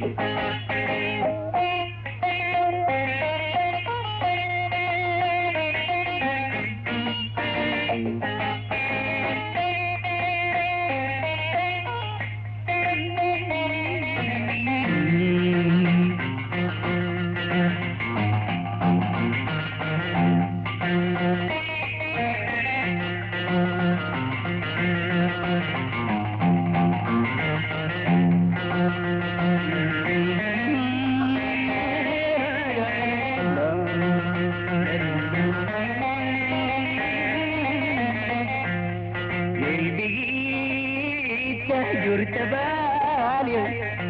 جرت بالي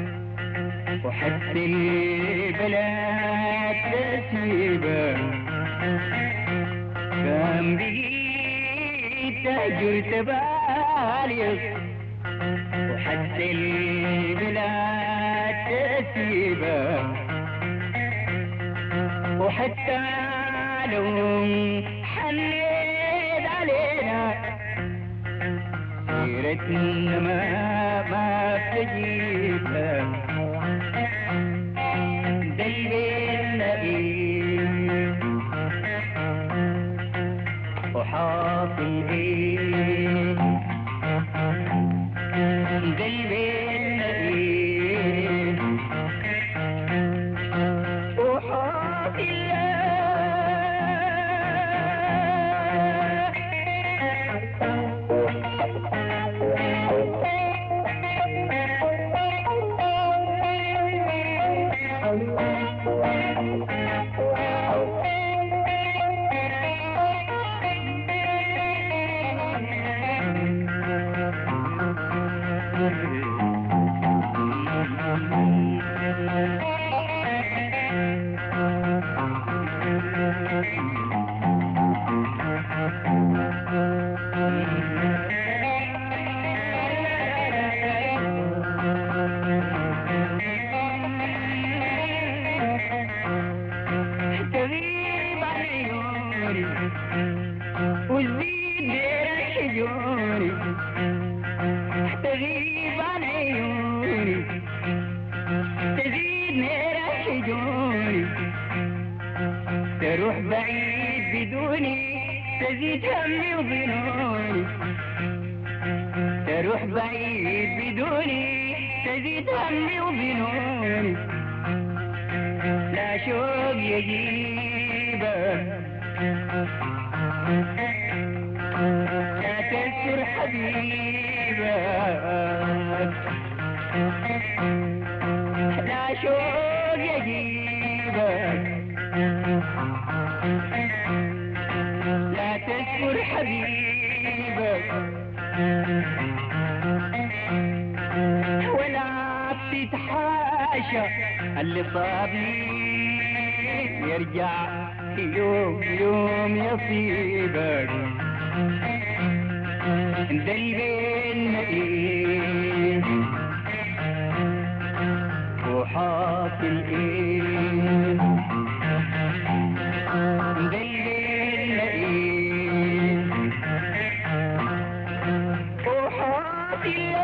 وحتى البلاد تسيبه كان بقيت جرت بالي وحتى البلاد تسيبه وحتى لو حنيت علينا سيرتنا ما بتجيبها قلبنا ايه وحاصل ايه قلبنا ايه وحاصل تغيب عن عيوني وتزيد دير شجوني تغيب عن عيوني تزيد نير شجوني تروح بعيد بدوني تزيد همي وظنوني تروح بعيد بدوني تزيد همي وظنوني لا شوق يجيبك لا تسر حبيبك لا شوق يجيبك لا تسر حبيبك ولا بتتحاشى اللي صابني يرجع يوم يوم يصيبك ده البين ايه وحاصل ايه ده البين ايه وحاصل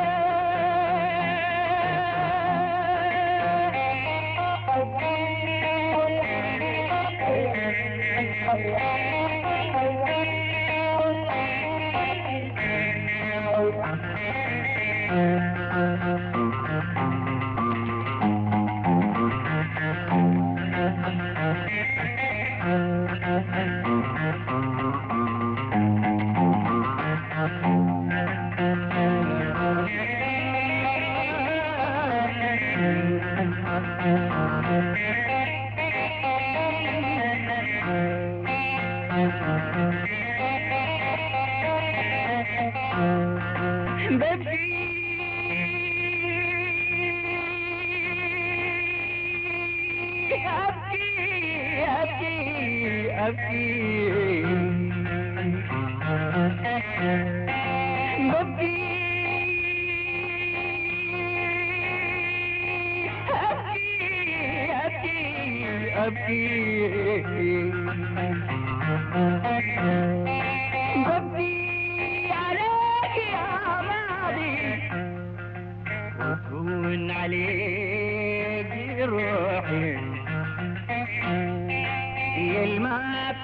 ببكي عليك يا ماضي وكون عليك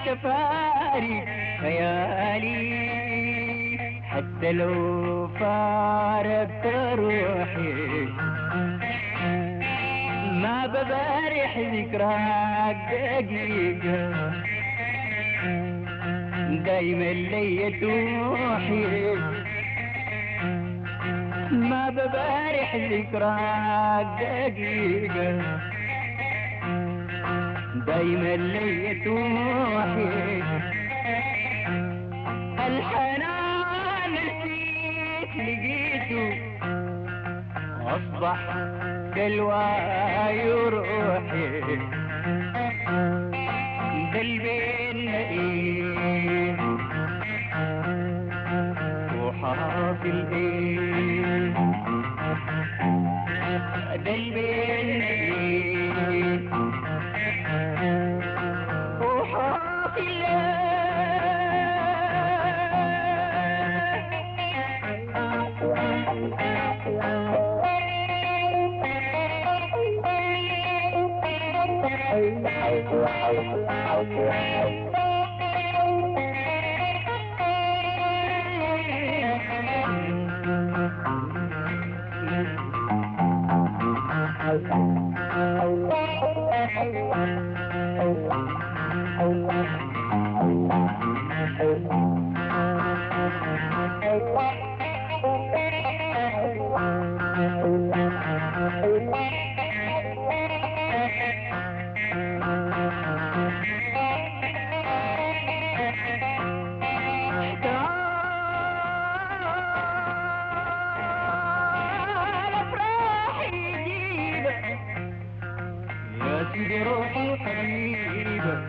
تفارق خيالي حتى لو فارقت روحي ما ببارح ذكراك دقيقة دايما لي توحي ما ببارح ذكراك دقيقة دايما لي توحي الحنان نسيت لقيته أصبح كالواي روحي قلبي النئيم وحاصل ايه قلبي النئيم وحاصل روحي حبيبة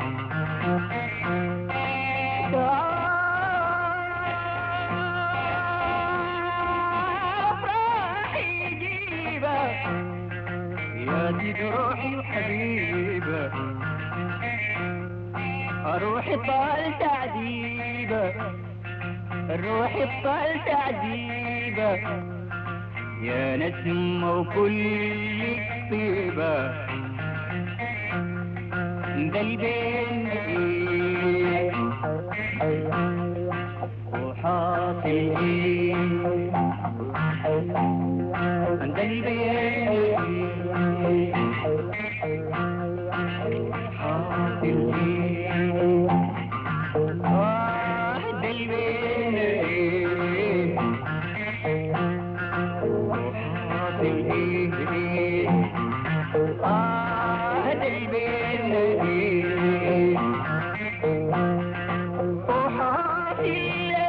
افراحي جيبة يا سيدي روحي حبيبة روحي طال تعذيبة روحي طال تعذيبة يا نسمة وكل طيبة قلبي النئيم وحاصل ايه قلبي النئيم حاصل ايه قلبي النئيم وحاصل ايه قلبي النئيم وحاصل